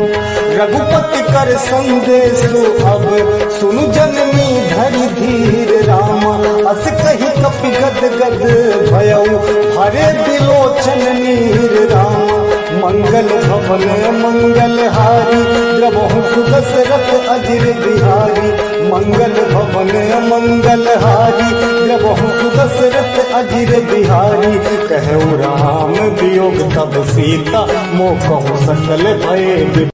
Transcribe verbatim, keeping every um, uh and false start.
रघुपति कर संदेश अब सुनु जननी धरि धीर रामा। अस कही कपि गद गद भयउ भरे बिलोचन नीर रामा। मंगल भवन मंगल हारी द्रवहु दशरथ अजिर बिहारी। मंगल भवन मंगल हारी द्रवहु दशरथ अजिर बिहारी। कहु राम वियोग तब सीता मोह कहु सकल भय।